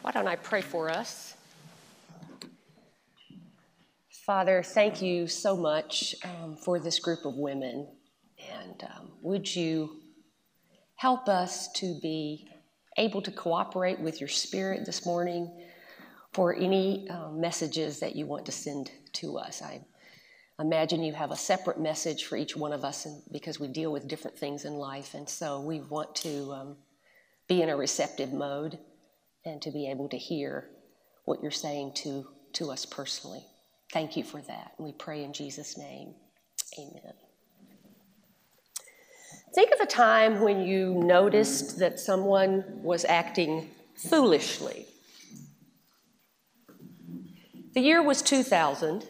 Why don't I pray for us? Father, thank you so much for this group of women. And would you help us to be able to cooperate with your Spirit this morning for any messages that you want to send to us. I imagine you have a separate message for each one of us because we deal with different things in life. And so we want to be in a receptive mode and to be able to hear what you're saying to us personally. Thank you for that. And we pray in Jesus' name. Amen. Think of a time when you noticed that someone was acting foolishly. The year was 2000,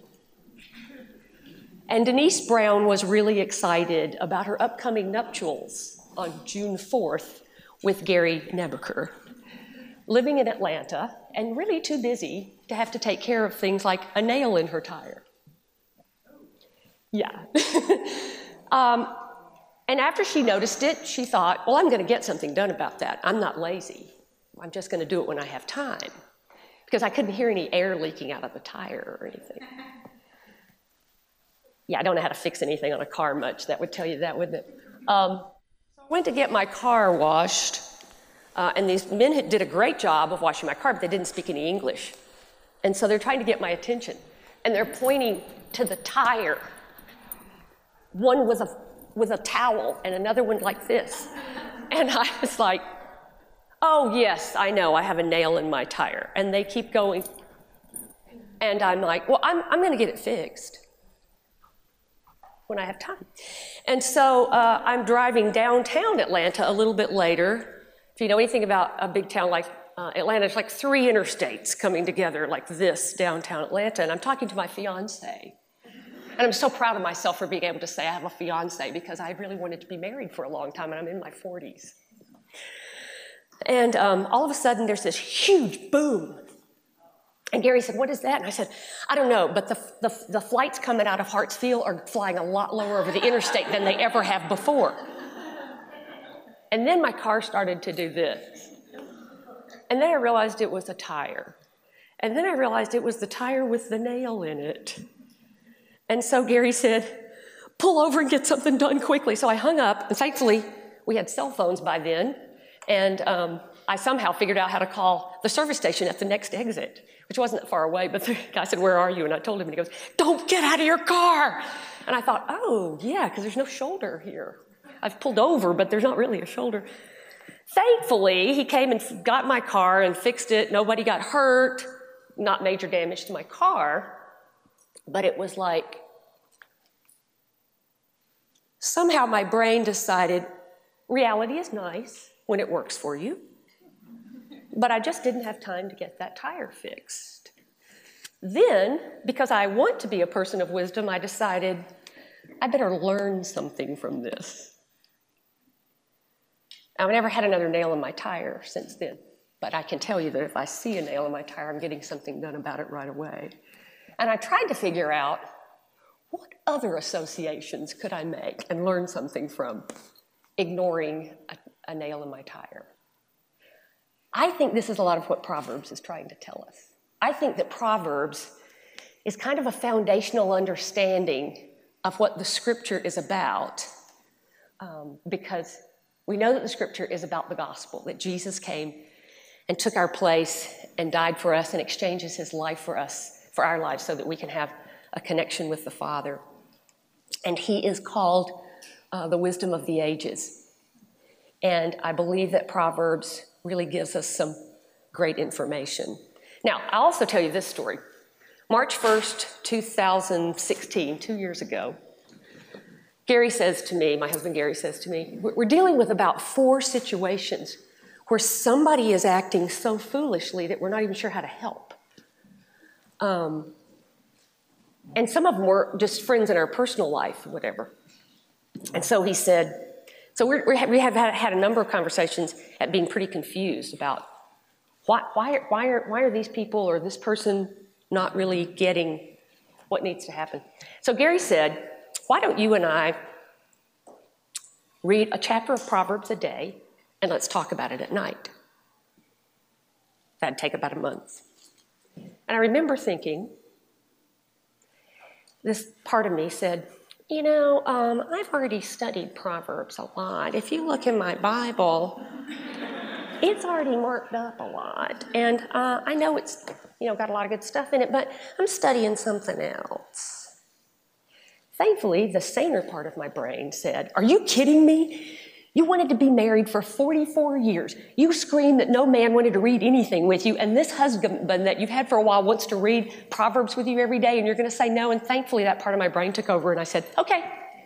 and Denise Brown was really excited about her upcoming nuptials on June 4th with Gary Nebeker, living in Atlanta and really too busy to have to take care of things like a nail in her tire. Yeah. And after she noticed it, she thought, well, I'm going to get something done about that. I'm not lazy. I'm just going to do it when I have time. Because I couldn't hear any air leaking out of the tire or anything. Yeah, I don't know how to fix anything on a car much. That would tell you that, wouldn't it? I went to get my car washed, and these men did a great job of washing my car, but they didn't speak any English. And so they're trying to get my attention. And they're pointing to the tire. One with a towel and another one like this. And I was like, oh yes, I know, I have a nail in my tire. And they keep going. And I'm like, well, I'm gonna get it fixed when I have time. And so I'm driving downtown Atlanta a little bit later. If you know anything about a big town like Atlanta, it's like 3 interstates coming together like this downtown Atlanta. And I'm talking to my fiance. And I'm so proud of myself for being able to say I have a fiance because I really wanted to be married for a long time and I'm in my 40s. And all of a sudden there's this huge boom. And Gary said, what is that? And I said, I don't know, but the flights coming out of Hartsfield are flying a lot lower over the interstate than they ever have before. And then my car started to do this. And then I realized it was a tire. And then I realized it was the tire with the nail in it. And so Gary said, pull over and get something done quickly. So I hung up, and thankfully we had cell phones by then, and I somehow figured out how to call the service station at the next exit, which wasn't that far away, but the guy said, where are you? And I told him, and he goes, don't get out of your car. And I thought, oh yeah, because there's no shoulder here. I've pulled over, but there's not really a shoulder. Thankfully, he came and got my car and fixed it. Nobody got hurt, not major damage to my car. But it was like, somehow my brain decided, reality is nice when it works for you, but I just didn't have time to get that tire fixed. Then, because I want to be a person of wisdom, I decided I better learn something from this. I've never had another nail in my tire since then, but I can tell you that if I see a nail in my tire, I'm getting something done about it right away. And I tried to figure out what other associations could I make and learn something from ignoring a nail in my tire. I think this is a lot of what Proverbs is trying to tell us. I think that Proverbs is kind of a foundational understanding of what the scripture is about, because we know that the scripture is about the gospel, that Jesus came and took our place and died for us and exchanges his life for us, for our lives, so that we can have a connection with the Father. And he is called the wisdom of the ages. And I believe that Proverbs really gives us some great information. Now, I'll also tell you this story. March 1st, 2016, 2 years ago, Gary says to me, my husband Gary says to me, we're dealing with about 4 situations where somebody is acting so foolishly that we're not even sure how to help. And some of them were just friends in our personal life, whatever. And so he said, so we have had a number of conversations at being pretty confused about why are these people or this person not really getting what needs to happen. So Gary said, why don't you and I read a chapter of Proverbs a day and let's talk about it at night. That'd take about a month. And I remember thinking, this part of me said, you know, I've already studied Proverbs a lot. If you look in my Bible, it's already marked up a lot. And I know it's, you know, got a lot of good stuff in it, but I'm studying something else. Thankfully, the saner part of my brain said, are you kidding me? You wanted to be married for 44 years. You screamed that no man wanted to read anything with you, and this husband that you've had for a while wants to read Proverbs with you every day, and you're going to say no. And thankfully, that part of my brain took over, and I said, okay.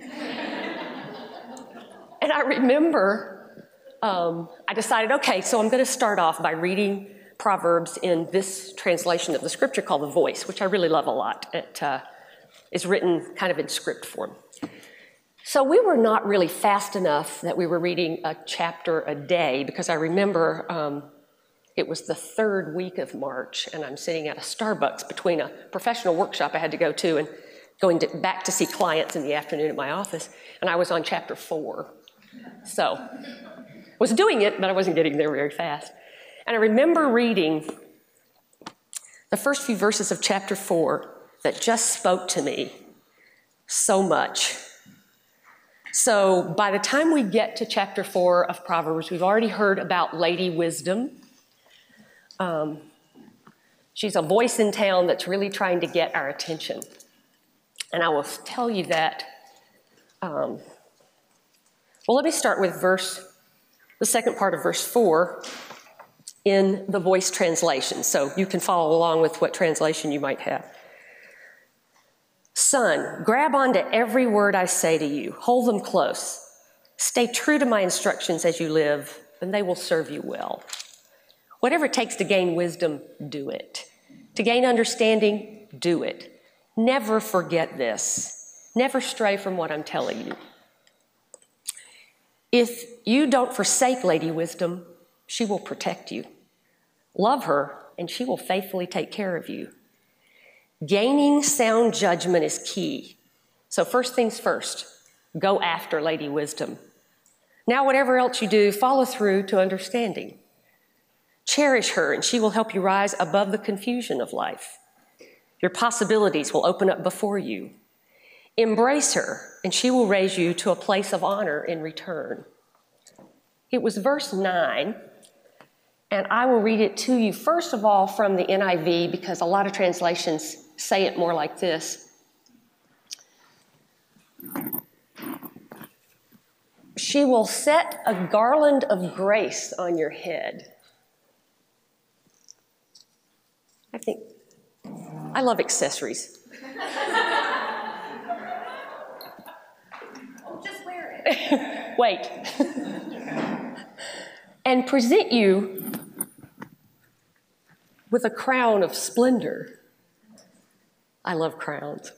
And I remember I decided, okay, so I'm going to start off by reading Proverbs in this translation of the scripture called The Voice, which I really love a lot. It is written kind of in script form. So we were not really fast enough that we were reading a chapter a day, because I remember it was the third week of March, and I'm sitting at a Starbucks between a professional workshop I had to go to and going back to see clients in the afternoon at my office, and I was on chapter 4. So I was doing it, but I wasn't getting there very fast. And I remember reading the first few verses of chapter 4 that just spoke to me so much. So by the time we get to chapter 4 of Proverbs, we've already heard about Lady Wisdom. She's a voice in town that's really trying to get our attention. And I will tell you that, well, let me start with the second part of verse 4 in the Voice translation, so you can follow along with what translation you might have. Son, grab onto every word I say to you. Hold them close. Stay true to my instructions as you live, and they will serve you well. Whatever it takes to gain wisdom, do it. To gain understanding, do it. Never forget this. Never stray from what I'm telling you. If you don't forsake Lady Wisdom, she will protect you. Love her, and she will faithfully take care of you. Gaining sound judgment is key. So first things first, go after Lady Wisdom. Now whatever else you do, follow through to understanding. Cherish her, and she will help you rise above the confusion of life. Your possibilities will open up before you. Embrace her, and she will raise you to a place of honor in return. It was verse 9. And I will read it to you, first of all, from the NIV, because a lot of translations say it more like this. She will set a garland of grace on your head. I love accessories. Oh, just wear it. Wait. And present you with a crown of splendor. I love crowns.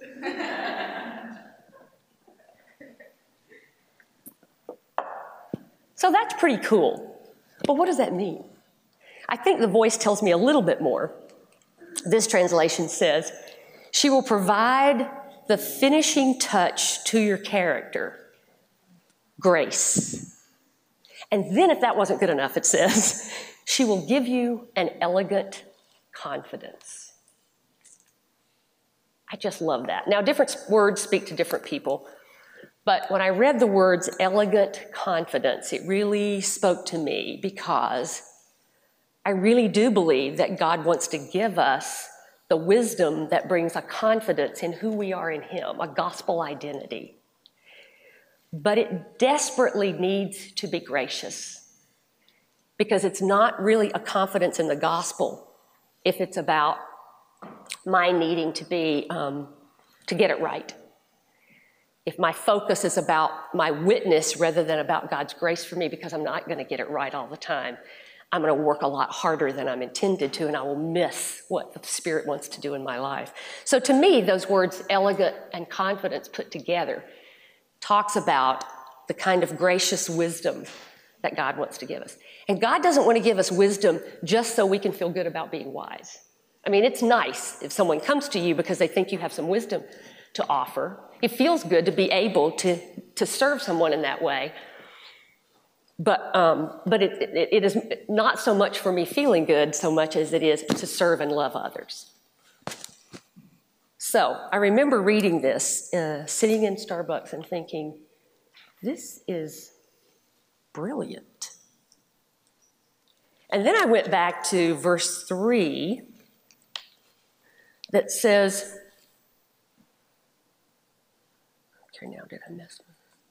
So that's pretty cool. But what does that mean? I think the Voice tells me a little bit more. This translation says, she will provide the finishing touch to your character, grace. And then if that wasn't good enough, it says, she will give you an elegant confidence. I just love that. Now, different words speak to different people, but when I read the words elegant confidence, it really spoke to me because I really do believe that God wants to give us the wisdom that brings a confidence in who we are in Him, a gospel identity. But it desperately needs to be gracious, because it's not really a confidence in the gospel if it's about my needing to be, to get it right. If my focus is about my witness rather than about God's grace for me, because I'm not going to get it right all the time, I'm going to work a lot harder than I'm intended to, and I will miss what the Spirit wants to do in my life. So to me, those words, elegant and confidence put together, talks about the kind of gracious wisdom that God wants to give us. And God doesn't want to give us wisdom just so we can feel good about being wise. I mean, it's nice if someone comes to you because they think you have some wisdom to offer. It feels good to be able to serve someone in that way. But it is not so much for me feeling good so much as it is to serve and love others. So I remember reading this, sitting in Starbucks and thinking, this is brilliant. And then I went back to verse 3 that says, okay, now did I miss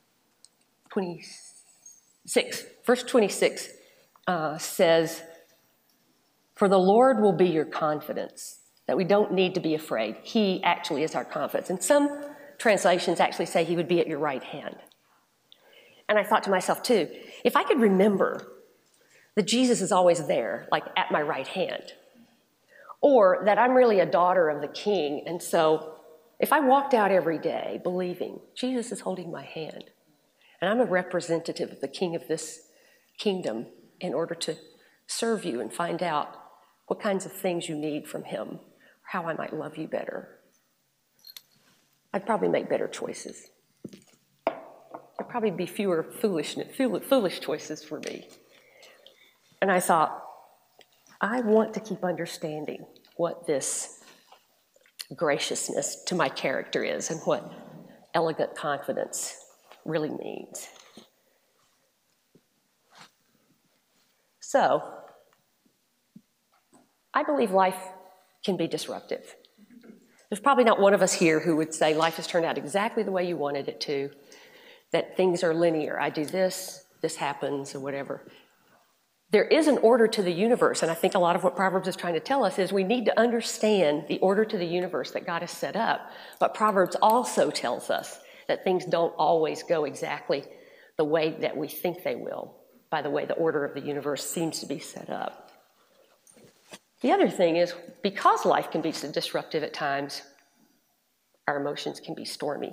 26? Verse 26 says, for the Lord will be your confidence, that we don't need to be afraid. He actually is our confidence. And some translations actually say he would be at your right hand. And I thought to myself too, if I could remember that Jesus is always there, like at my right hand, or that I'm really a daughter of the King, and so if I walked out every day believing Jesus is holding my hand, and I'm a representative of the King of this kingdom in order to serve you and find out what kinds of things you need from him, or how I might love you better, I'd probably make better choices. There'd probably be fewer foolish choices for me. And I thought, I want to keep understanding what this graciousness to my character is and what elegant confidence really means. So, I believe life can be disruptive. There's probably not one of us here who would say life has turned out exactly the way you wanted it to, that things are linear. I do this, this happens, or whatever. There is an order to the universe, and I think a lot of what Proverbs is trying to tell us is we need to understand the order to the universe that God has set up. But Proverbs also tells us that things don't always go exactly the way that we think they will, by the way the order of the universe seems to be set up. The other thing is, because life can be so disruptive at times, our emotions can be stormy.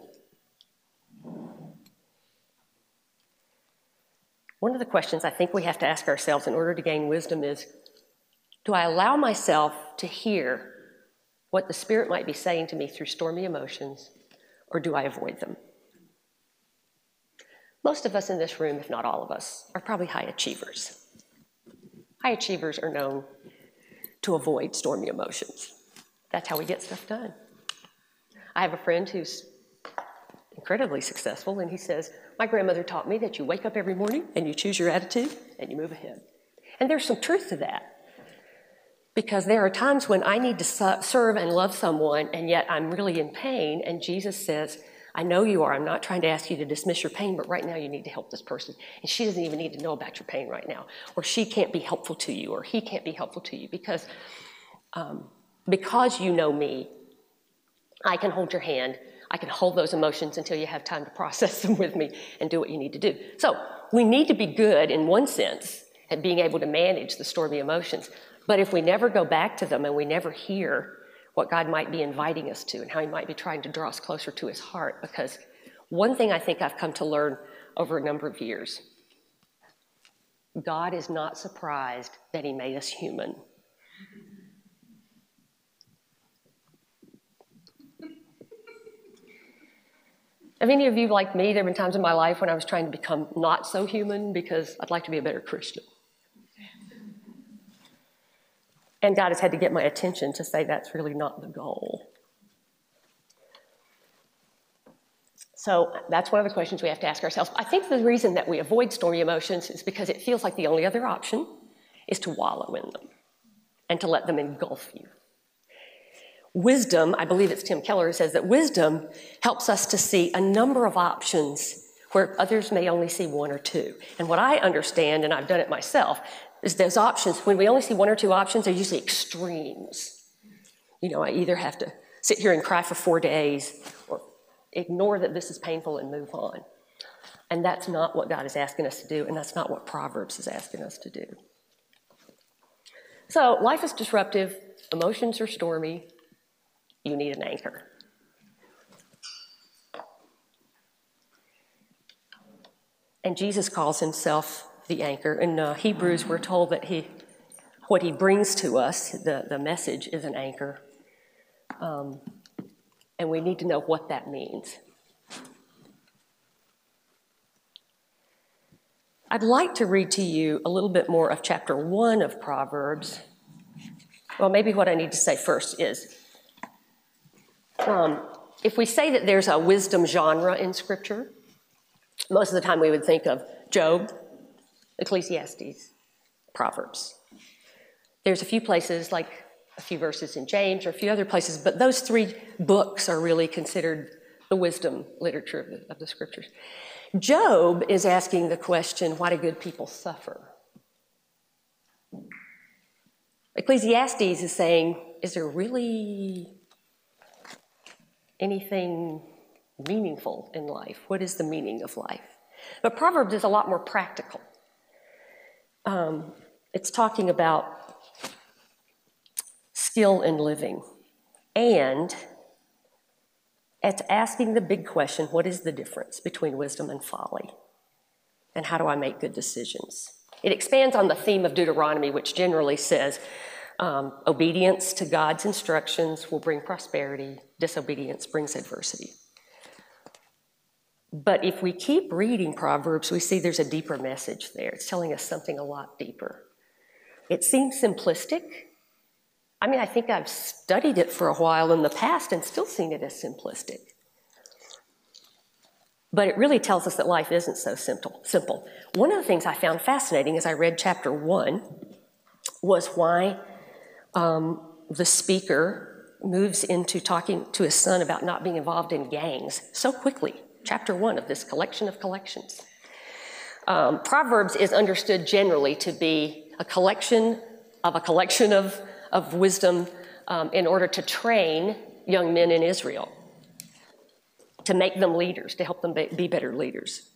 One of the questions I think we have to ask ourselves in order to gain wisdom is, do I allow myself to hear what the Spirit might be saying to me through stormy emotions, or do I avoid them? Most of us in this room, if not all of us, are probably high achievers. High achievers are known to avoid stormy emotions. That's how we get stuff done. I have a friend who's incredibly successful, and he says, my grandmother taught me that you wake up every morning and you choose your attitude and you move ahead. And there's some truth to that, because there are times when I need to serve and love someone, and yet I'm really in pain, and Jesus says, I know you are. I'm not trying to ask you to dismiss your pain, but right now you need to help this person. And she doesn't even need to know about your pain right now. Or she can't be helpful to you, or he can't be helpful to you, because you know me, I can hold your hand. I can hold those emotions until you have time to process them with me and do what you need to do. So we need to be good, in one sense, at being able to manage the stormy emotions. But if we never go back to them and we never hear what God might be inviting us to and how he might be trying to draw us closer to his heart, because one thing I think I've come to learn over a number of years, God is not surprised that he made us human. Have any of you, like me, there have been times in my life when I was trying to become not so human because I'd like to be a better Christian. And God has had to get my attention to say that's really not the goal. So that's one of the questions we have to ask ourselves. I think the reason that we avoid stormy emotions is because it feels like the only other option is to wallow in them and to let them engulf you. Wisdom, I believe it's Tim Keller who says that wisdom helps us to see a number of options where others may only see one or two. And what I understand, and I've done it myself, is those options, when we only see one or two options, they're usually extremes. You know, I either have to sit here and cry for 4 days or ignore that this is painful and move on. And that's not what God is asking us to do, and that's not what Proverbs is asking us to do. So life is disruptive, emotions are stormy, you need an anchor. And Jesus calls himself the anchor. In Hebrews, we're told that what he brings to us, the message, is an anchor. And we need to know what that means. I'd like to read to you a little bit more of chapter 1 of Proverbs. Well, maybe what I need to say first is, if we say that there's a wisdom genre in Scripture, most of the time we would think of Job, Ecclesiastes, Proverbs. There's a few places, like a few verses in James or a few other places, but those 3 books are really considered the wisdom literature of the Scriptures. Job is asking the question, why do good people suffer? Ecclesiastes is saying, is there really anything meaningful in life? What is the meaning of life? But Proverbs is a lot more practical. It's talking about skill in living, and it's asking the big question, what is the difference between wisdom and folly? And how do I make good decisions? It expands on the theme of Deuteronomy, which generally says obedience to God's instructions will bring prosperity, disobedience brings adversity. But if we keep reading Proverbs, we see there's a deeper message there. It's telling us something a lot deeper. It seems simplistic. I mean, I think I've studied it for a while in the past and still seen it as simplistic. But it really tells us that life isn't so simple. One of the things I found fascinating as I read chapter 1 was why the speaker moves into talking to his son about not being involved in gangs so quickly. Chapter 1 of this collection of collections. Proverbs is understood generally to be a collection of wisdom in order to train young men in Israel, to make them leaders, to help them be better leaders.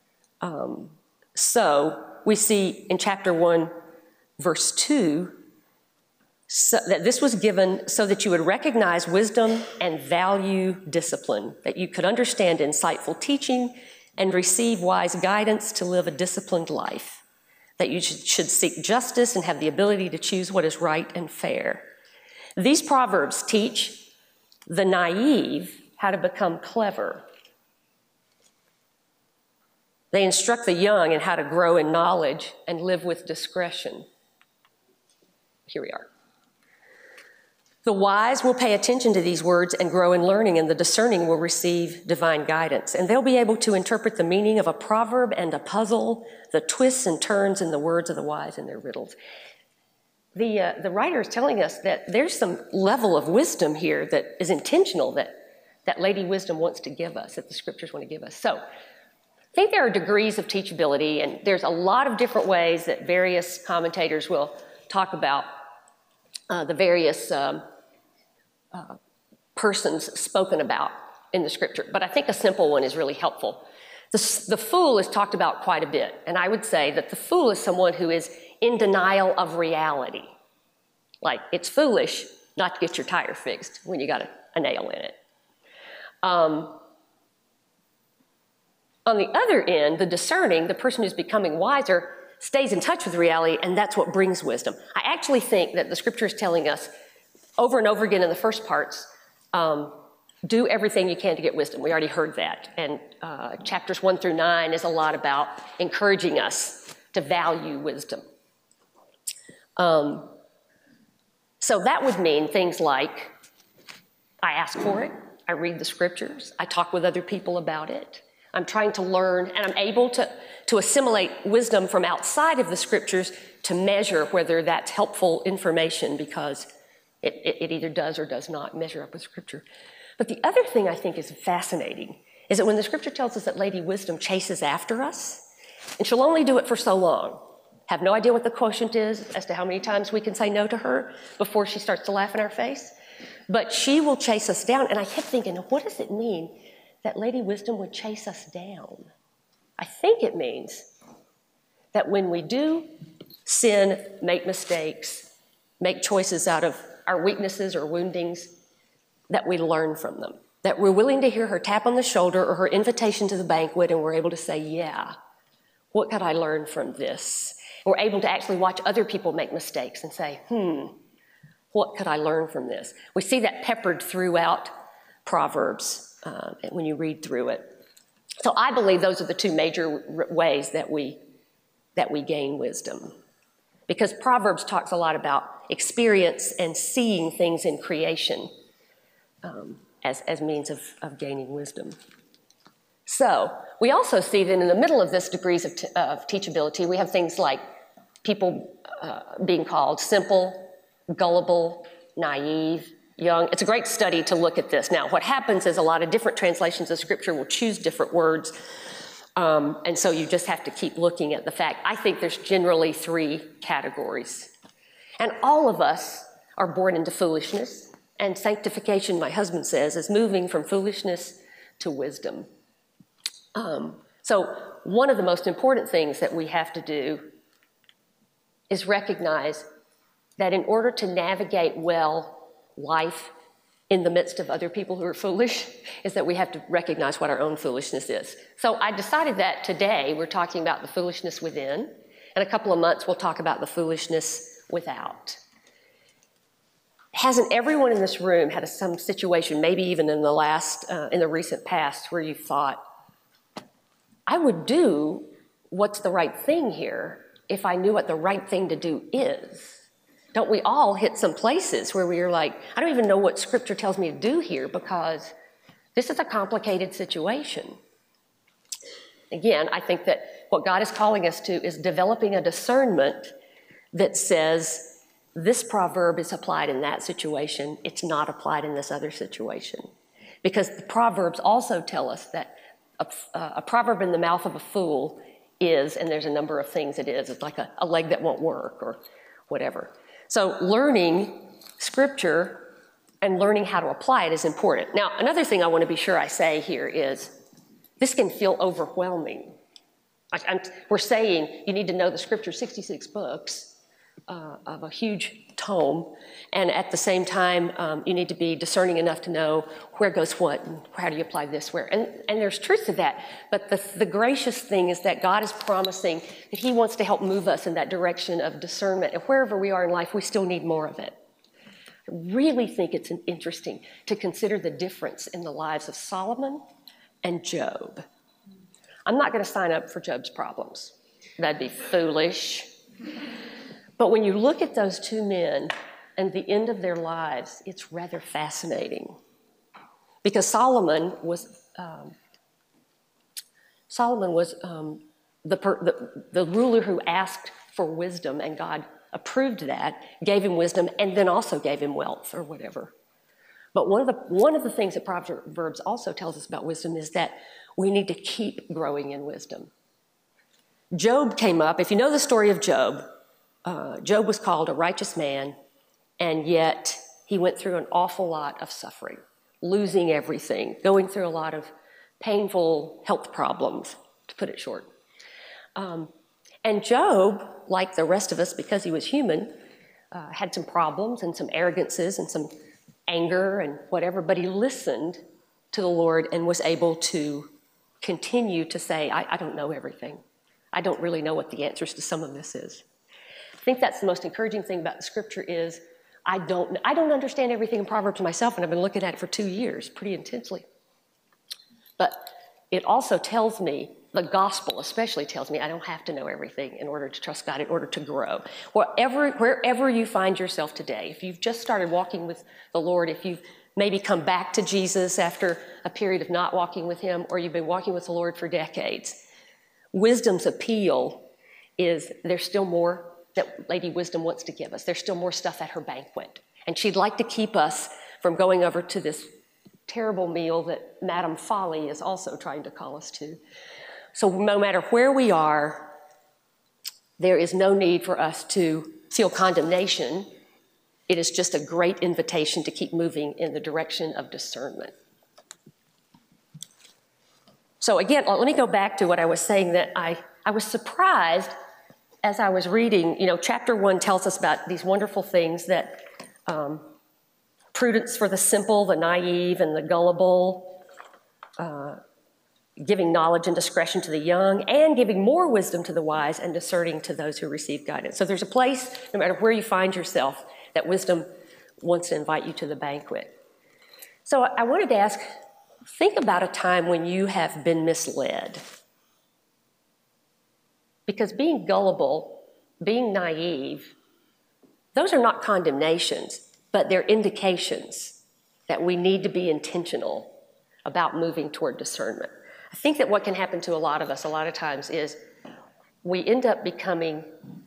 So we see in chapter 1, verse 2, that this was given so that you would recognize wisdom and value discipline, that you could understand insightful teaching and receive wise guidance to live a disciplined life, that you should seek justice and have the ability to choose what is right and fair. These proverbs teach the naive how to become clever. They instruct the young in how to grow in knowledge and live with discretion. Here we are. The wise will pay attention to these words and grow in learning, and the discerning will receive divine guidance. And they'll be able to interpret the meaning of a proverb and a puzzle, the twists and turns in the words of the wise and their riddles. The writer is telling us that there's some level of wisdom here that is intentional, that Lady Wisdom wants to give us, that the Scriptures want to give us. So I think there are degrees of teachability, and there's a lot of different ways that various commentators will talk about the various persons spoken about in the Scripture. But I think a simple one is really helpful. The fool is talked about quite a bit, and I would say that the fool is someone who is in denial of reality. Like, it's foolish not to get your tire fixed when you got a nail in it. On the other end, the discerning, the person who's becoming wiser, stays in touch with reality, and that's what brings wisdom. I actually think that the Scripture is telling us over and over again in the first parts, do everything you can to get wisdom. We already heard that. And chapters 1 through 9 is a lot about encouraging us to value wisdom. So that would mean things like, I ask for it, I read the Scriptures, I talk with other people about it, I'm trying to learn, and I'm able to assimilate wisdom from outside of the Scriptures to measure whether that's helpful information, because it either does or does not measure up with Scripture. But the other thing I think is fascinating is that when the Scripture tells us that Lady Wisdom chases after us, and she'll only do it for so long, have no idea what the quotient is as to how many times we can say no to her before she starts to laugh in our face, but she will chase us down. And I kept thinking, what does it mean that Lady Wisdom would chase us down? I think it means that when we do sin, make mistakes, make choices out of our weaknesses or woundings, that we learn from them, that we're willing to hear her tap on the shoulder or her invitation to the banquet, and we're able to say, yeah, what could I learn from this? We're able to actually watch other people make mistakes and say, what could I learn from this? We see that peppered throughout Proverbs when you read through it. So I believe those are the two major ways that we that we gain wisdom. Because Proverbs talks a lot about experience and seeing things in creation as means of gaining wisdom. So we also see that in the middle of this degrees of teachability, we have things like people being called simple, gullible, naive, young. It's a great study to look at this. Now, what happens is a lot of different translations of Scripture will choose different words, and so you just have to keep looking at the fact. I think there's generally 3 categories. And all of us are born into foolishness, and sanctification, my husband says, is moving from foolishness to wisdom. So one of the most important things that we have to do is recognize that in order to navigate well life in the midst of other people who are foolish, is that we have to recognize what our own foolishness is. So I decided that today we're talking about the foolishness within. In a couple of months, we'll talk about the foolishness without. Hasn't everyone in this room had some situation, maybe even in the recent past, where you thought, I would do what's the right thing here if I knew what the right thing to do is? Don't we all hit some places where we are like, I don't even know what Scripture tells me to do here because this is a complicated situation. Again, I think that what God is calling us to is developing a discernment that says this proverb is applied in that situation, it's not applied in this other situation. Because the Proverbs also tell us that a proverb in the mouth of a fool is, and there's a number of things it is, it's like a leg that won't work or whatever. So learning Scripture and learning how to apply it is important. Now, another thing I want to be sure I say here is this can feel overwhelming. We're saying you need to know the Scripture, 66 books of a huge tome, and at the same time, you need to be discerning enough to know where goes what and how do you apply this where. And there's truth to that, but the gracious thing is that God is promising that He wants to help move us in that direction of discernment, and wherever we are in life, we still need more of it. I really think it's interesting to consider the difference in the lives of Solomon and Job. I'm not going to sign up for Job's problems. That'd be foolish. But when you look at those 2 men and the end of their lives, it's rather fascinating. Because Solomon was the ruler who asked for wisdom, and God approved that, gave him wisdom, and then also gave him wealth or whatever. But one of the things that Proverbs also tells us about wisdom is that we need to keep growing in wisdom. Job came up. If you know the story of Job, Job was called a righteous man, and yet he went through an awful lot of suffering, losing everything, going through a lot of painful health problems, to put it short. And Job, like the rest of us, because he was human, had some problems and some arrogances and some anger and whatever, but he listened to the Lord and was able to continue to say, I don't know everything. I don't really know what the answers to some of this is. I think that's the most encouraging thing about the Scripture is I don't understand everything in Proverbs myself, and I've been looking at it for 2 years pretty intensely. But it also tells me, the gospel especially tells me, I don't have to know everything in order to trust God, in order to grow. Wherever you find yourself today, if you've just started walking with the Lord, if you've maybe come back to Jesus after a period of not walking with Him, or you've been walking with the Lord for decades, wisdom's appeal is there's still more that Lady Wisdom wants to give us. There's still more stuff at her banquet. And she'd like to keep us from going over to this terrible meal that Madame Folly is also trying to call us to. So no matter where we are, there is no need for us to feel condemnation. It is just a great invitation to keep moving in the direction of discernment. So again, let me go back to what I was saying, that I was surprised as I was reading, chapter 1 tells us about these wonderful things that prudence for the simple, the naive, and the gullible, giving knowledge and discretion to the young, and giving more wisdom to the wise, and discerning to those who receive guidance. So there's a place, no matter where you find yourself, that wisdom wants to invite you to the banquet. So I wanted to ask, think about a time when you have been misled. Because being gullible, being naive, those are not condemnations, but they're indications that we need to be intentional about moving toward discernment. I think that what can happen to a lot of us a lot of times is we end up becoming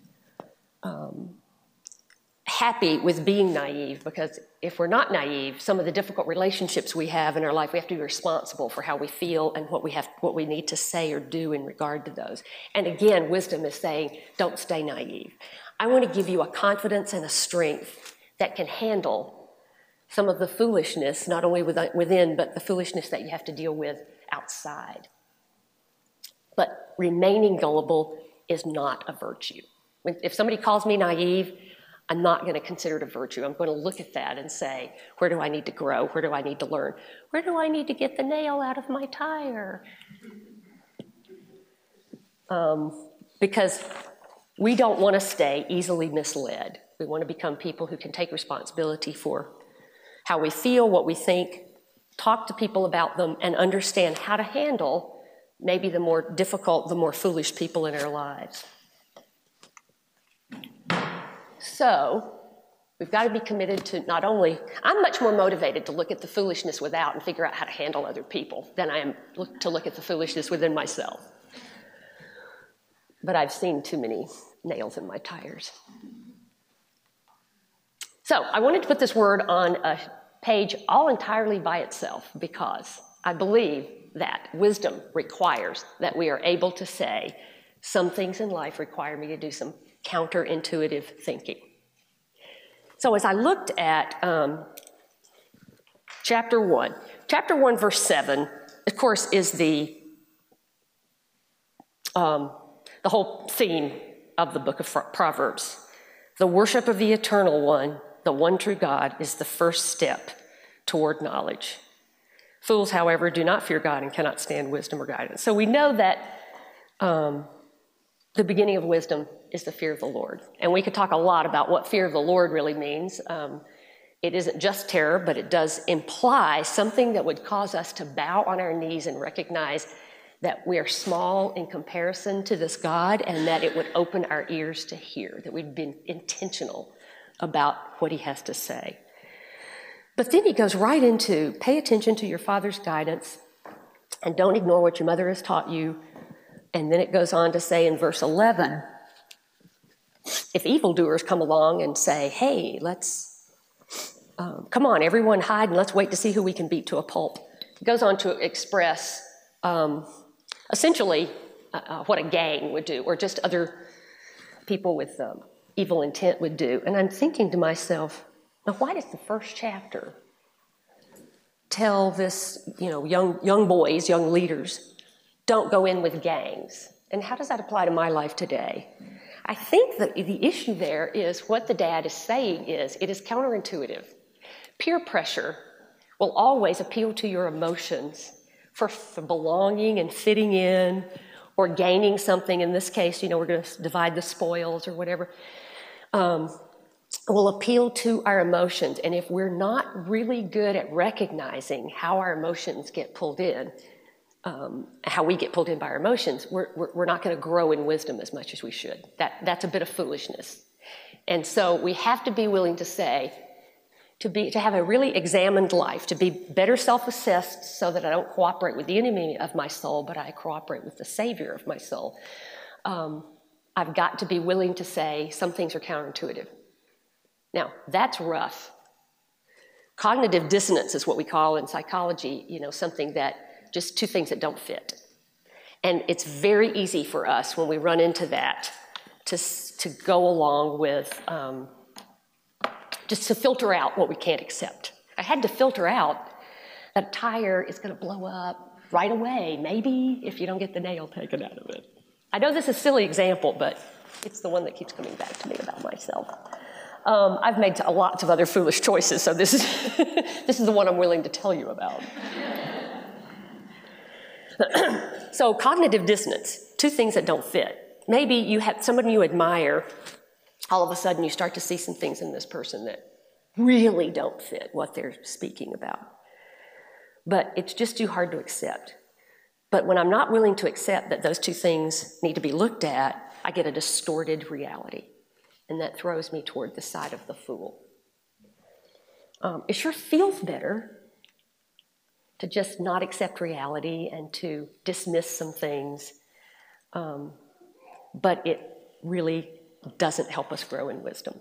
happy with being naive, because if we're not naive, some of the difficult relationships we have in our life, we have to be responsible for how we feel and what we need to say or do in regard to those. And again, wisdom is saying, don't stay naive. I want to give you a confidence and a strength that can handle some of the foolishness, not only within, but the foolishness that you have to deal with outside. But remaining gullible is not a virtue. If somebody calls me naive, I'm not going to consider it a virtue. I'm going to look at that and say, where do I need to grow? Where do I need to learn? Where do I need to get the nail out of my tire? Because we don't want to stay easily misled. We want to become people who can take responsibility for how we feel, what we think, talk to people about them, and understand how to handle maybe the more difficult, the more foolish people in our lives. So we've got to be committed to not only, I'm much more motivated to look at the foolishness without and figure out how to handle other people than I am to look at the foolishness within myself. But I've seen too many nails in my tires. So I wanted to put this word on a page all entirely by itself, because I believe that wisdom requires that we are able to say, some things in life require me to do some counterintuitive thinking. So as I looked at chapter 1, verse 7, of course, is the whole theme of the book of Proverbs. The worship of the Eternal One, the one true God, is the first step toward knowledge. Fools, however, do not fear God and cannot stand wisdom or guidance. So we know that the beginning of wisdom is the fear of the Lord. And we could talk a lot about what fear of the Lord really means. It isn't just terror, but it does imply something that would cause us to bow on our knees and recognize that we are small in comparison to this God, and that it would open our ears to hear, that we'd been intentional about what he has to say. But then he goes right into, pay attention to your father's guidance, and don't ignore what your mother has taught you. And then it goes on to say in verse 11, if evildoers come along and say, hey, let's, come on, everyone hide and let's wait to see who we can beat to a pulp. It goes on to express essentially what a gang would do, or just other people with evil intent would do. And I'm thinking to myself, now why does the first chapter tell this, young boys, young leaders, don't go in with gangs? And how does that apply to my life today? I think that the issue there is what the dad is saying is, it is counterintuitive. Peer pressure will always appeal to your emotions for belonging and fitting in or gaining something. In this case, we're going to divide the spoils or whatever. Will appeal to our emotions. And if we're not really good at recognizing how our emotions get pulled in, how we get pulled in by our emotions, we're not going to grow in wisdom as much as we should. That's a bit of foolishness. And so we have to be willing to say, to have a really examined life, to be better self-assessed so that I don't cooperate with the enemy of my soul, but I cooperate with the Savior of my soul. I've got to be willing to say some things are counterintuitive. Now, that's rough. Cognitive dissonance is what we call in psychology, something that, just two things that don't fit. And it's very easy for us when we run into that to go along with, just to filter out what we can't accept. I had to filter out that a tire is going to blow up right away, maybe if you don't get the nail taken out of it. I know this is a silly example, but it's the one that keeps coming back to me about myself. I've made lots of other foolish choices, so this is the one I'm willing to tell you about. So cognitive dissonance, two things that don't fit. Maybe you have someone you admire, all of a sudden you start to see some things in this person that really don't fit what they're speaking about. But it's just too hard to accept. But when I'm not willing to accept that those two things need to be looked at, I get a distorted reality, and that throws me toward the side of the fool. It sure feels better to just not accept reality and to dismiss some things, but it really doesn't help us grow in wisdom.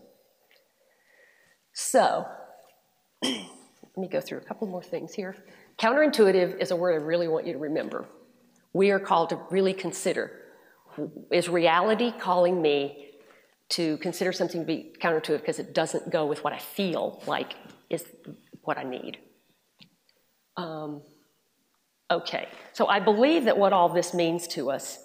So, let me go through a couple more things here. Counterintuitive is a word I really want you to remember. We are called to really consider, is reality calling me to consider something to be counterintuitive because it doesn't go with what I feel like is what I need? Okay, so I believe that what all this means to us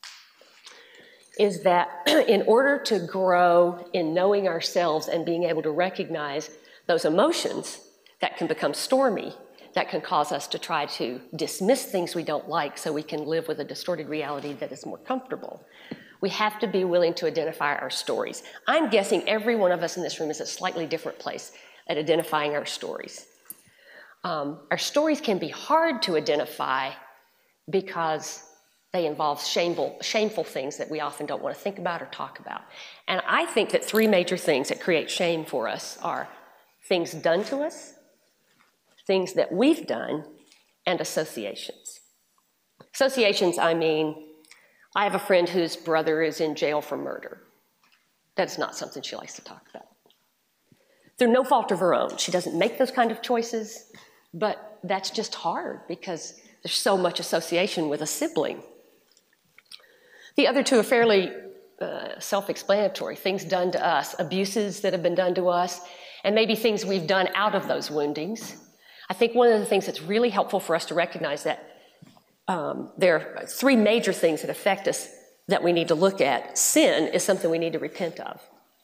is that in order to grow in knowing ourselves and being able to recognize those emotions that can become stormy, that can cause us to try to dismiss things we don't like so we can live with a distorted reality that is more comfortable, we have to be willing to identify our stories. I'm guessing every one of us in this room is a slightly different place at identifying our stories. Our stories can be hard to identify because they involve shameful things that we often don't want to think about or talk about. And I think that three major things that create shame for us are things done to us, things that we've done, and associations. Associations, I mean, I have a friend whose brother is in jail for murder. That's not something she likes to talk about. Through no fault of her own. She doesn't make those kind of choices, but that's just hard because there's so much association with a sibling. The other two are fairly self-explanatory, things done to us, abuses that have been done to us, and maybe things we've done out of those woundings. I think one of the things that's really helpful for us to recognize that there are three major things that affect us that we need to look at. Sin is something we need to repent of.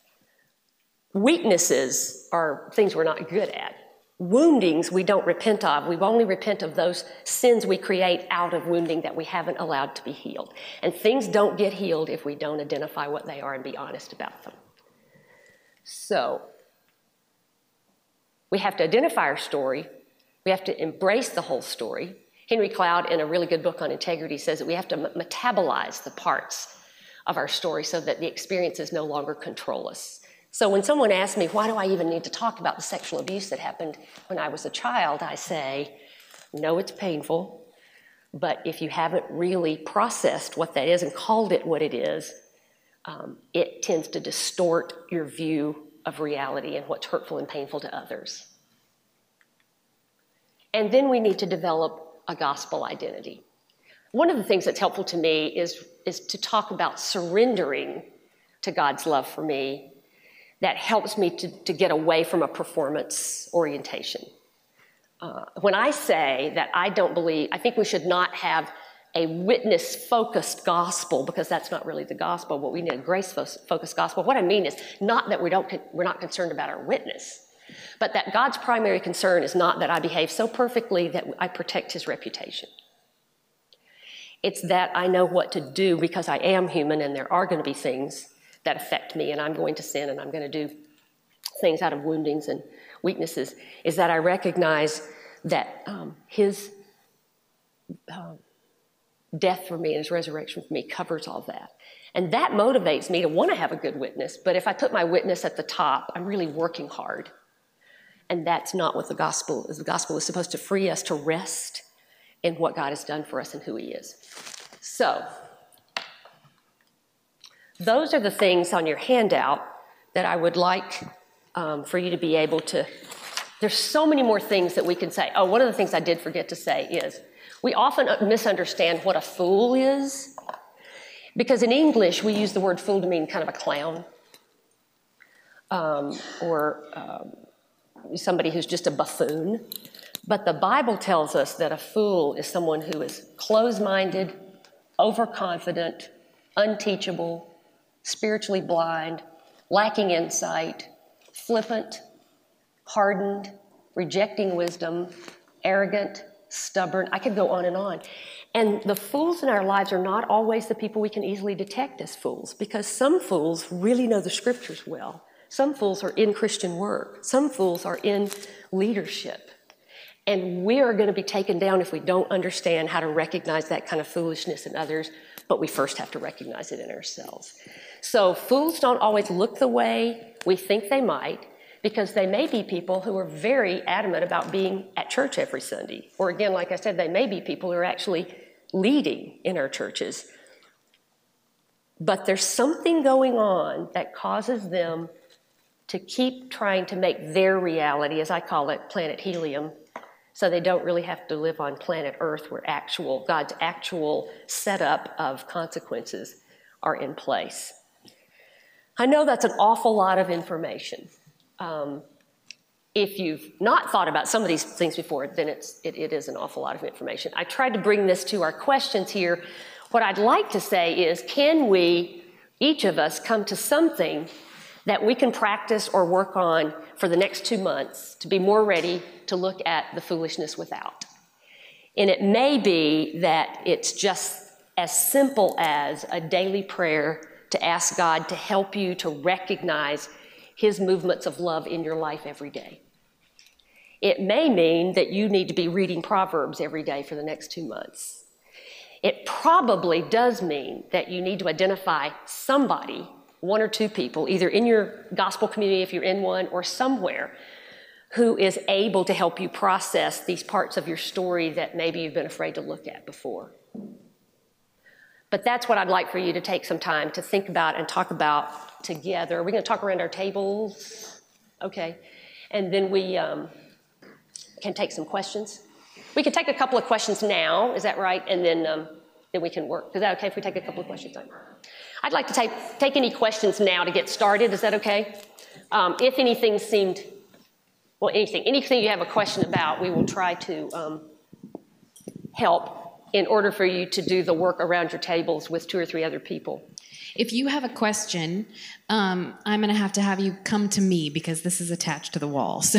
Weaknesses are things we're not good at. Woundings we don't repent of. We only repent of those sins we create out of wounding that we haven't allowed to be healed. And things don't get healed if we don't identify what they are and be honest about them. So, we have to identify our story. We have to embrace the whole story. Henry Cloud, in a really good book on integrity, says that we have to metabolize the parts of our story so that the experiences no longer control us. So when someone asks me, why do I even need to talk about the sexual abuse that happened when I was a child, I say, no, it's painful, but if you haven't really processed what that is and called it what it is, it tends to distort your view of reality and what's hurtful and painful to others. And then we need to develop a gospel identity. One of the things that's helpful to me is to talk about surrendering to God's love for me. That helps me to get away from a performance orientation. When I say that I think we should not have a witness-focused gospel, because that's not really the gospel, but we need a grace-focused gospel. What I mean is not that we're not concerned about our witness, but that God's primary concern is not that I behave so perfectly that I protect his reputation. It's that I know what to do because I am human and there are going to be things that affect me, and I'm going to sin, and I'm going to do things out of woundings and weaknesses, is that I recognize that his death for me and his resurrection for me covers all that. And that motivates me to want to have a good witness, but if I put my witness at the top, I'm really working hard. And that's not what the gospel is. The gospel is supposed to free us to rest in what God has done for us and who he is. So, those are the things on your handout that I would like for you to be able to, there's so many more things that we can say. Oh, one of the things I did forget to say is, we often misunderstand what a fool is, because in English we use the word fool to mean kind of a clown, or somebody who's just a buffoon. But the Bible tells us that a fool is someone who is closed-minded, overconfident, unteachable, spiritually blind, lacking insight, flippant, hardened, rejecting wisdom, arrogant, stubborn. I could go on and on. And the fools in our lives are not always the people we can easily detect as fools, because some fools really know the scriptures well. Some fools are in Christian work. Some fools are in leadership. And we are going to be taken down if we don't understand how to recognize that kind of foolishness in others But we first have to recognize it in ourselves. So fools don't always look the way we think they might, because they may be people who are very adamant about being at church every Sunday. Or again, like I said, they may be people who are actually leading in our churches. But there's something going on that causes them to keep trying to make their reality, as I call it, planet helium, so they don't really have to live on planet Earth where God's actual setup of consequences are in place. I know that's an awful lot of information. If you've not thought about some of these things before, then it is an awful lot of information. I tried to bring this to our questions here. What I'd like to say is, can we, each of us, come to something that we can practice or work on for the next 2 months to be more ready to look at the foolishness without? And it may be that it's just as simple as a daily prayer to ask God to help you to recognize His movements of love in your life every day. It may mean that you need to be reading Proverbs every day for the next 2 months. It probably does mean that you need to identify somebody, 1 or 2 people, either in your gospel community if you're in one, or somewhere, who is able to help you process these parts of your story that maybe you've been afraid to look at before. But that's what I'd like for you to take some time to think about and talk about together. We're going to talk around our tables, okay? And then we can take some questions. We can take a couple of questions now, is that right? And then we can work. Is that okay if we take a couple of questions now? I'd like to take any questions now to get started. Is that okay? If anything seemed, well, anything you have a question about, we will try to help in order for you to do the work around your tables with 2 or 3 other people. If you have a question, I'm going to have you come to me because this is attached to the wall. So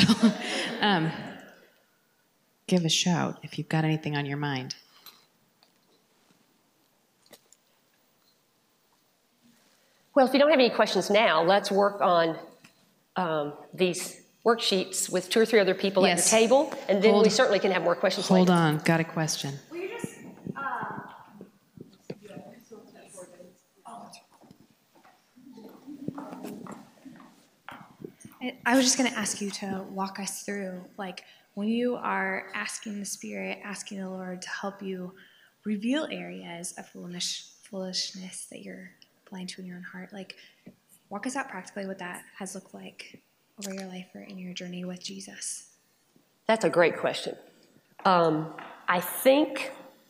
give a shout if you've got anything on your mind. Well, if you don't have any questions now, let's work on these worksheets with 2 or 3 other people at the table, and then we certainly can have more questions later. Hold on, got a question. Will you just, I was just going to ask you to walk us through, like, when you are asking the Spirit, asking the Lord to help you reveal areas of foolishness that you're blind to in your own heart, like, walk us out practically what that has looked like over your life or in your journey with Jesus. That's a great question. I think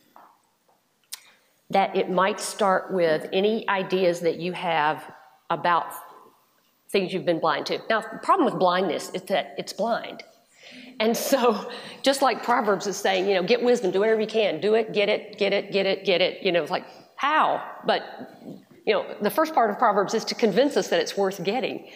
that it might start with any ideas that you have about things you've been blind to. Now, the problem with blindness is that it's blind. And so, just like Proverbs is saying, get wisdom, do whatever you can, do it, get it, it's like, how? But, the first part of Proverbs is to convince us that it's worth getting.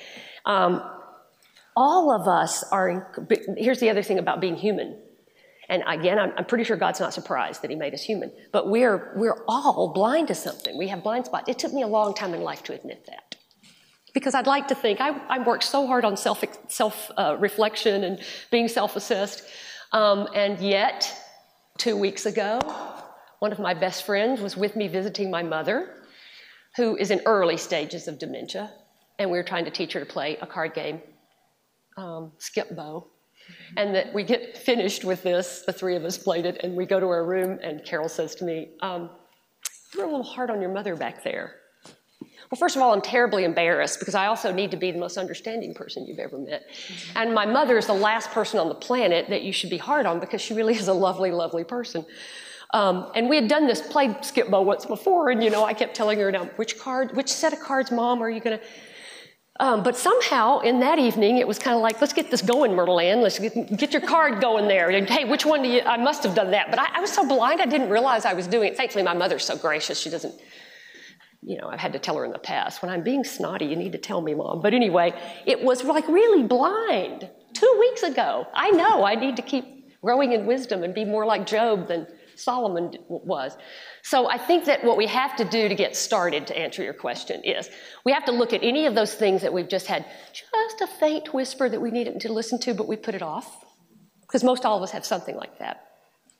All of us here's the other thing about being human. And again, I'm pretty sure God's not surprised that He made us human, but we're all blind to something. We have blind spots. It took me a long time in life to admit that. Because I'd like to think, I worked so hard on self-reflection and being self-assessed, and yet 2 weeks ago, one of my best friends was with me visiting my mother, who is in early stages of dementia, and we were trying to teach her to play a card game, Skip Bo, and that we get finished with this, the 3 of us played it, and we go to our room, and Carol says to me, you're a little hard on your mother back there. Well, first of all, I'm terribly embarrassed because I also need to be the most understanding person you've ever met. And my mother is the last person on the planet that you should be hard on because she really is a lovely, lovely person. And we had played Skip Bo once before, and I kept telling her, now, which set of cards, Mom, are you going to... But somehow, in that evening, it was kind of like, let's get this going, Myrtle Ann. Let's get your card going there. And, hey, which one do you... I must have done that. But I was so blind, I didn't realize I was doing it. Thankfully, my mother's so gracious. She doesn't... I've had to tell her in the past, when I'm being snotty, you need to tell me, Mom. But anyway, it was like really blind 2 weeks ago. I know I need to keep growing in wisdom and be more like Job than Solomon was. So I think that what we have to do to get started, to answer your question, is we have to look at any of those things that we've just had just a faint whisper that we needed to listen to, but we put it off. Because most all of us have something like that.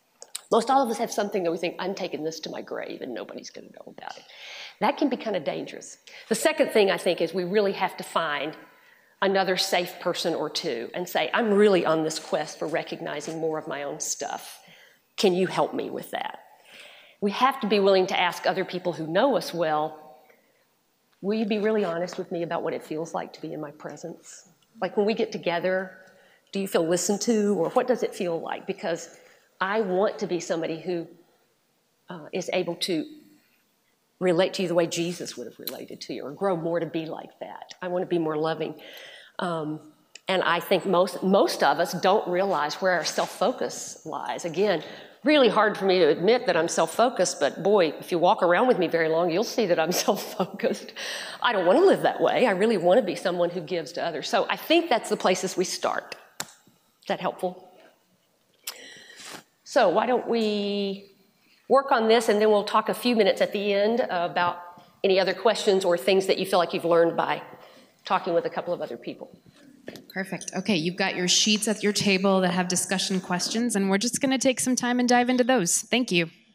Most all of us have something that we think, I'm taking this to my grave and nobody's going to know about it. That can be kind of dangerous. The second thing I think is we really have to find another safe person or two and say, I'm really on this quest for recognizing more of my own stuff. Can you help me with that? We have to be willing to ask other people who know us well, will you be really honest with me about what it feels like to be in my presence? Like when we get together, do you feel listened to, or what does it feel like? Because I want to be somebody who is able to relate to you the way Jesus would have related to you, or grow more to be like that. I want to be more loving. And I think most of us don't realize where our self-focus lies. Again, really hard for me to admit that I'm self-focused, but boy, if you walk around with me very long, you'll see that I'm self-focused. I don't want to live that way. I really want to be someone who gives to others. So I think that's the places we start. Is that helpful? So why don't we work on this, and then we'll talk a few minutes at the end about any other questions or things that you feel like you've learned by talking with a couple of other people. Perfect. Okay, you've got your sheets at your table that have discussion questions, and we're just going to take some time and dive into those. Thank you.